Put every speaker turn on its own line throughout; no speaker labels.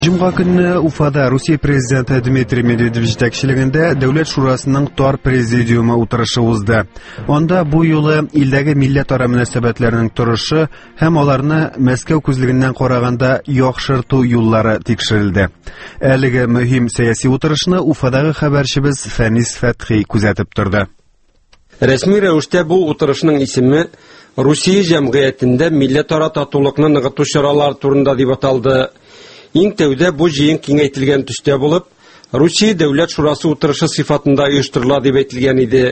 Cuma günü Ufada Rusya Prezidenti Dmitriy Medvedev жетекчилигинде Devlet Şurasının tor prezidiumu oturuşu uzdı. Onda bu yolu ildagi milletara münasebetlerinin turuşu hem olarını Moskva közlüğünden qoraganda yoxshirtu yollari tekshirildi. Әлеге mühim siyasi oturuşunu Ufadagi haberçimiz Fanis Fathi kuzatib turdi.
Resmi rəvişdə bu oturuşun ismi Rusiya cəmiyyətində milletara tatulluqni nig'atu şuralar turunda deb ataldı. İng tevde bu jiyin kengaytilgan tusda bo'lib, Rusiya Davlat Şurası o'tirishi sifatida uyushtiriladi deb aytilgan edi.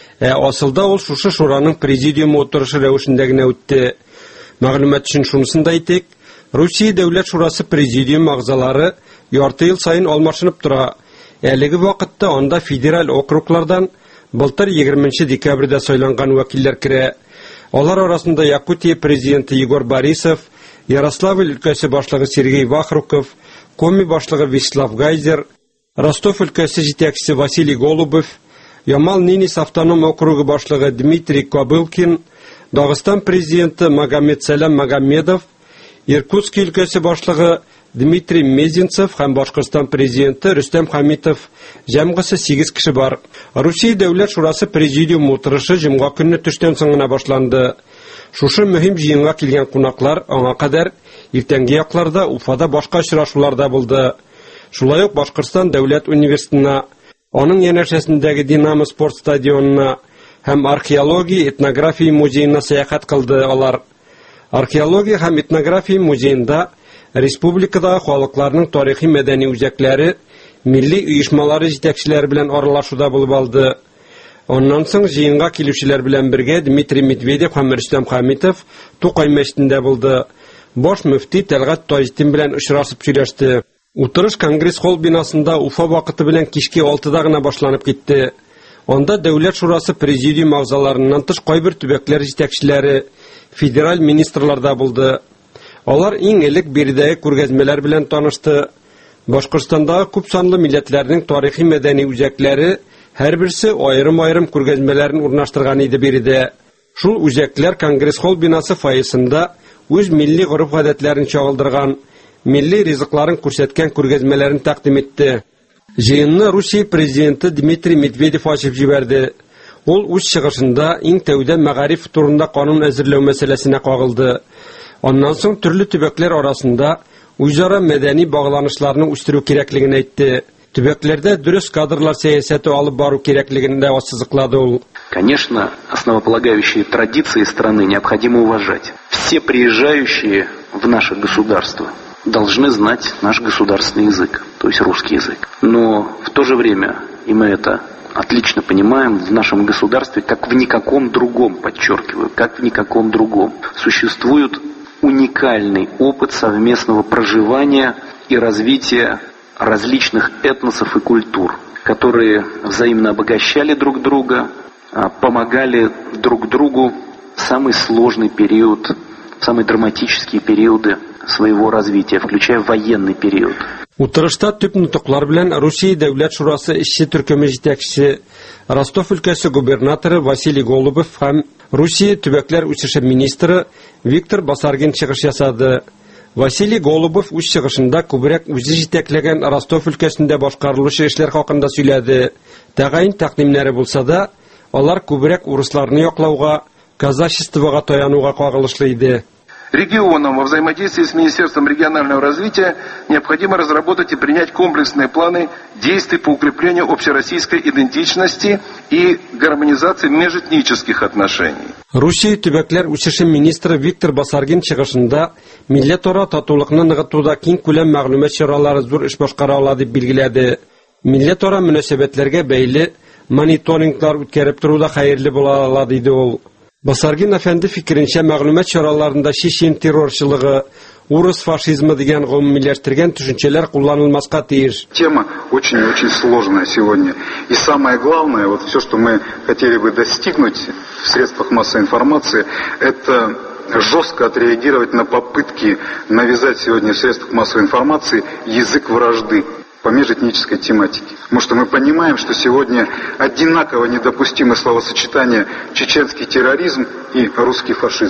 Aslida ol shu şuraning prezidium o'tirishi ravishindagina o'tdi. Ma'lumot uchun shunisizni aytdik. Rusiya Davlat Şurası prezidium a'zolari yarti yil sayin almashinib tura. Әлеге vaqtda onda federal okruglardan былтыр 20 dekabrda saylangan vakillar kira. Ular orasida Yakutiya prezidenti Igor Borisov, Yaroslavl өлкәсе башлыгы Сергей Вахруков, Коми башлыгы Вячеслав Гайзер, Ростов өлкәсе җитәкчесе Василий Голубов, Ямал-Ненец автоном округы башлыгы Дмитрий Кобылкин, Дагыстан президенты Магомед Салам Магомедов, Иркутск өлкәсе башлыгы Дмитрий Мезенцев һәм Башкортстан президенты Рөстәм Хәмитов җәмгысе 8 кеше бар. Русия Дәүләт Шурасы президиум утырышы җомга көнне төштән соң гына башланды. Шушы мөһим җыенга килгән кунаклар аңа кадәр иртәнге якларда Уфада башка очрашуларда булды. Шулай ук Башкортстан Дәүләт университетына, аның янәшәсендәге Динамо спорт стадионына һәм археология, этнография музеена сәяхәт кылды алар. Археология һәм этнография музеенда республикадагы халыкларның тарихи мәдәни үзәкләре, милли оешмалары җитәкчеләре белән аралашуда булып алды. Ondan soң җыенга килүчеләр белән бергә Дмитрий Медведев һәм Рөстәм Хәмитов Тукай мәчетендә булды. Баш мөфти Тәлгать Таҗетдин белән очрашып сөйләште. Утырыш Конгресс-холл бинасында Уфа вакыты белән кичке 6да гына башланып китте. Анда Дәүләт Шурасы президиум a'заларыннан тыш кайбер төбәкләр җитәкчеләре, федераль министрлар да булды. Алар иң элек биредәге күргәзмәләр белән танышты. Башкортстандагы күп санлы милләтләрнең тарихи мәдәни үзәкләре һәр берсе аерым-аерым күргәзмәләрен урнаштырган иде биредә. Шул үзәкләр Конгресс-холл бинасы фойесында үз милли гореф-гадәтләрен чагылдырган, милли ризыкларын күрсәткән күргәзмәләрен тәкъдим итте. Җыенны Русия президенты Дмитрий Медведев ачып җибәрде. Ул үз чыгышында иң тәүдә мәгариф турында канун әзерләү мәсьәләсенә кагылды. Ondan soң төрле төбәкләр арасында үзара мәдәни багланышларны үстерү кирәклеген әйтте. Төбәкләрдә дөрес кадрлар сәясәте алып бару кирәклеген дә ассызыклады ул.
Конечно, основополагающие традиции страны необходимо уважать. Все приезжающие в наше государство должны знать наш государственный язык, то есть русский язык. Но в то же время, и мы это отлично понимаем, в нашем государстве, как в никаком другом, подчеркиваю, как в никаком другом, существует уникальный опыт совместного проживания и развития различных этносов и культур, которые взаимно обогащали друг друга, помогали друг другу в самый сложный период, в самые драматические периоды своего развития, включая военный период.
Утырышта төп нутуклар белән Русия Дәүләт Шурасы эшче төркеме җитәкчесе, Ростов өлкәсе губернаторы Василий Голубов һәм Русия төбәкләр үсеше министры Виктор Басаргин чыгыш ясады. Василий Голубов үз чыгышында күбрәк үзе җитәкләгән Ростов өлкәсендә башкарылучы эшләр хакында сөйләде. Тәгаен тәкъдимнәре булса да, алар күбрәк урысларны яклауга, казачествога таянуга кагылышлы иде.
Регионам во взаимодействии с Министерством регионального развития необходимо разработать и принять комплексные планы действий по укреплению общероссийской идентичности и гармонизации межэтнических отношений.
Русия төбәкләр үсеше министры Виктор Басаргин чыгышында милләтара татулыкны ныгытуда киң күләм мәгълүмат чаралары зур эш башкара ала дип билгеләде. Милләтара мөнәсәбәтләргә бәйле мониторинглар үткәреп торуда хәерле була ала диде ул. Басаргин әфәнде фикеренчә мәгълүмат чараларында чечен террорчылыгы, урыс фашизмы дигән гомумиләштергән төшенчәләр кулланылмаска тиеш.
Тема очень сложная сегодня. И самое главное, вот все, что мы хотели бы достигнуть в средствах массовой информации, это жестко отреагировать на попытки навязать сегодня в средствах массовой информации язык вражды по межэтнической тематике. Потому что мы понимаем, что сегодня одинаково недопустимы словосочетания чеченский терроризм и русский фашизм.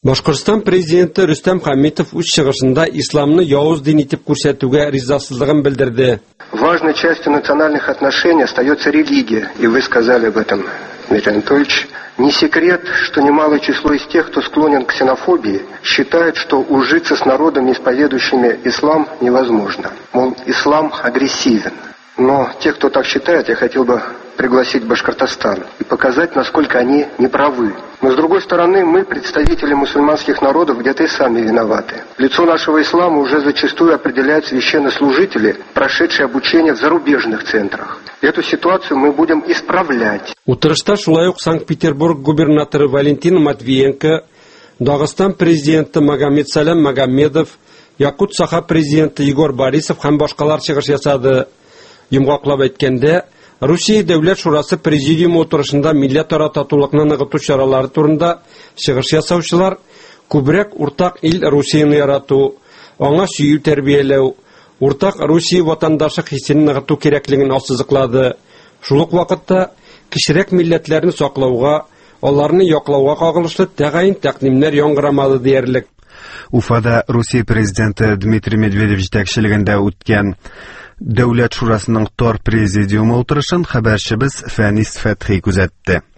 Башкортстан президенты Рустам Хамитов үз чыгышында исламны явыз дин итеп күрсәтүгә ризасызлыгын белдерде.
Важной частью национальных отношений остается религия, и вы сказали об этом, Дмитрий Анатольевич. Не секрет, что немалое число из тех, кто склонен к ксенофобии, считает, что ужиться с народами, исповедующими ислам, невозможно. Мол, ислам агрессивен. Но те, кто так считает, я хотел бы пригласить Башкортостан и показать, насколько они неправы. Но с другой стороны, мы, представители мусульманских народов, где-то и сами виноваты. Лицо нашего ислама уже зачастую определяют священнослужители, прошедшие обучение в зарубежных центрах. Эту ситуацию мы будем исправлять.
Утырышта шулай ук Санкт-Петербург губернаторы Валентин Матвиенко, Дагыстан президенты Магомед Салам Магомедов, Якут Саха президенты Егор Борисов һәм башкалар чыгыш ясады. Йомгаклап әйткәндә, Русия Дәүләт Шурасы президиум утырышында милләтара татулыкны ныгыту чаралары турында чыгыш ясаучылар күбрәк уртак ил Русияны ярату, аңа сөю тәрбияләү, уртак Русия ватандашлык хисен ныгыту кирәклеген ассызыклады. Шул ук вакытта кечерәк милләтләрне саклауга, аларны яклауга кагылышлы тәгаен тәкъдимнәр яңгырамады диярлек.
Уфада Русия президенты Дмитрий Медведев җитәкчелегендә үткән Дәүләт Шурасының тор президиумы утырышын хәбәрчебез Фәнис Фәтхи күзәтте.